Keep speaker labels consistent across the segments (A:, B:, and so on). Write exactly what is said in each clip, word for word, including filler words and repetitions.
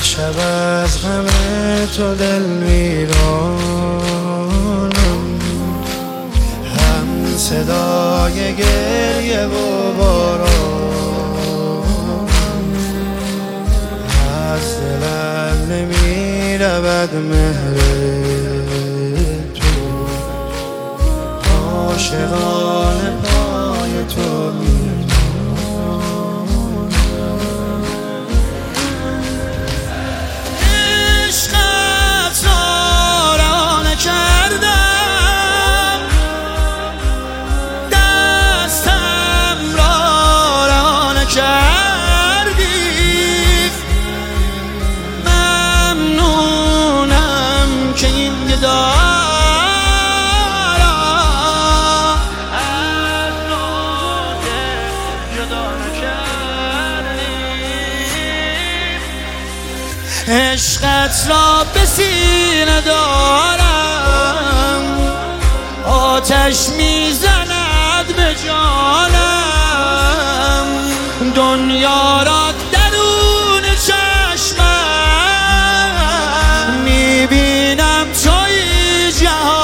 A: شب از غم تو دل ویرانم، هم صدای گریه و باران، از دلم نمی رود مهر تو، عاشقان پای تو
B: عشقت را به سینه دارم، آتش میزند به جانم، دنیا را درون چشمم میبینم توی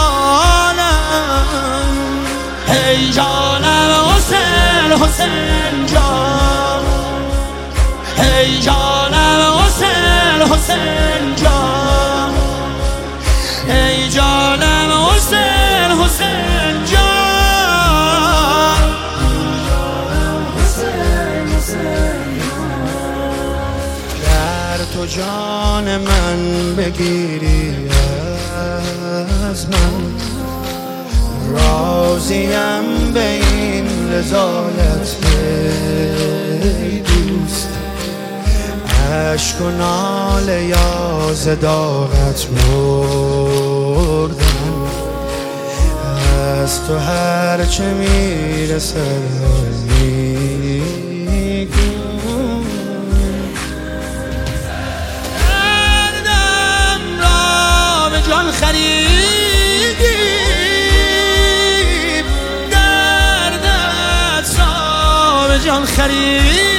B: جهانم. ای جانم حسین حسین جان، ای جانم حسین حسین جان، ای جانم حسین حسین جان،
A: گر تو جان من بگیری از من، راضیم به این رضایت ای دوست، عشق و ناله یا زداغت مردن، از تو هرچه میرسه میگم.
B: دردم را به جان خریدی، دردت را به جان خریدی،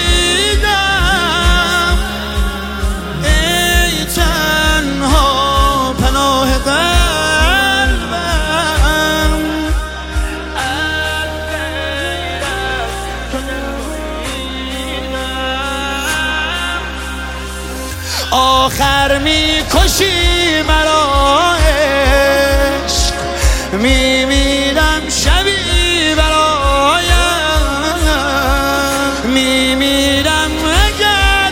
B: آخر میکشی مرا عشق، میمیرم شبی برایم، میمیرم اگر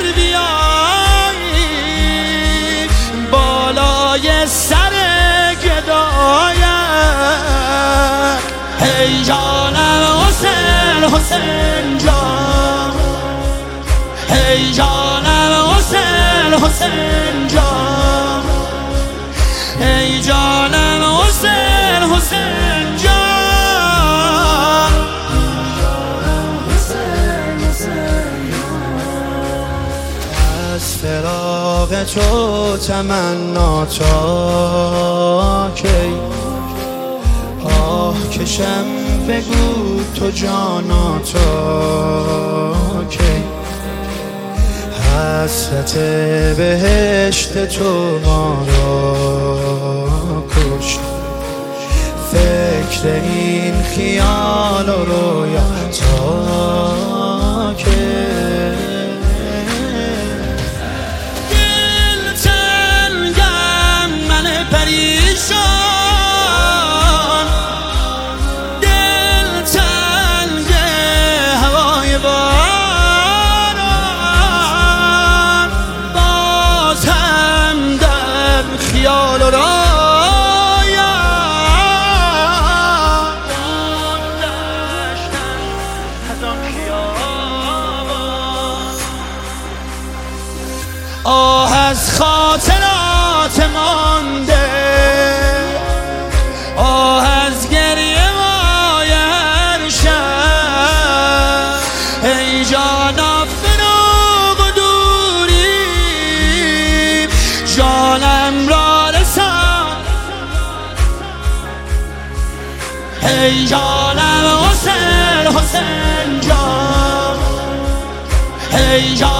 B: بیایی بالای سر گدایم. ای جانم حسین حسین جان، ای جانم حسین حسین جان، ای جانم حسین حسین جان،
A: از فراق تو تمنا تا کی، آه کشم بگو تو جانا تا کی، حسرت بهشت تو ما را کشت، فکر این خیال و رویا تا که
B: دل تنگم من پریشان، دل تنگ هوای باران، باز هم در خیال و رویا آه از خاطرات مانده، آه از گریه مای هر شب، ای جانا فراق و دوری جانم را رسان، ای جانم حسین حسین جان، ای جانم